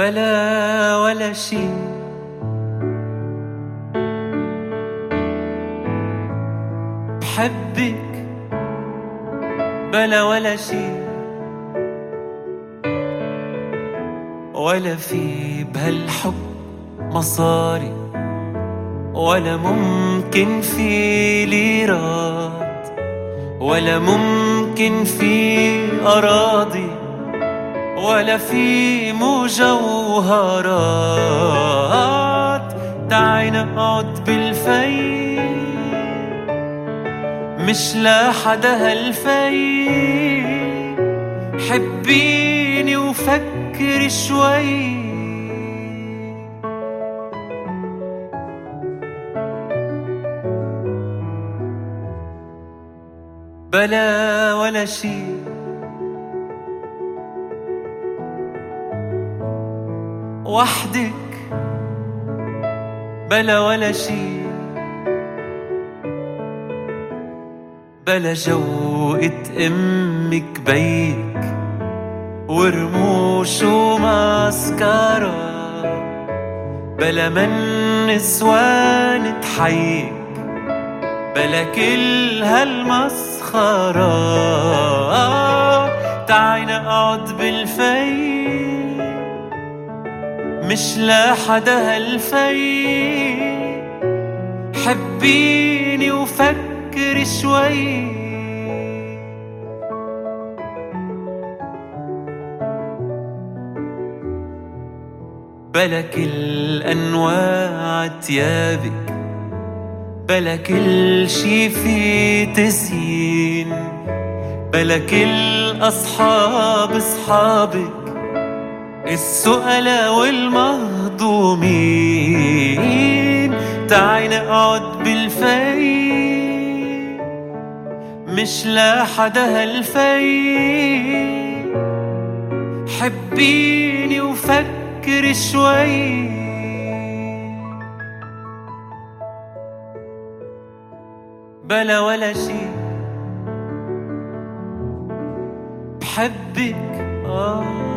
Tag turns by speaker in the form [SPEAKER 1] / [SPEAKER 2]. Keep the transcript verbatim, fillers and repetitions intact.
[SPEAKER 1] بلا ولا شي، بحبك بلا ولا شي، ولا في بهالحب مصاري، ولا ممكن في ليرات، ولا ممكن في أراضي، ولا في مجوهرات. تعي نقعد بالفي، مش لحدا هالفي. حبيني وفكر شوي، بلا ولا شي، وحدك بلا ولا شي، بلا جوقة أمك بيك ورموش وماسكارا، بلا من نسوان تحيك، بلا كل هالمسخرة. تعي نقعد بالفي، مش لحدا هالفي. حبيني وفكر شوي، بلا كل أنواع تيابك، بلا كل شي في تزيين، بلا كل أصحاب أصحابك السؤلاء والمهضومين. تعي نقعد بالفي، مش لحدا هالفي. حبيني وفكر شوي، بلا ولا شي، بحبك آه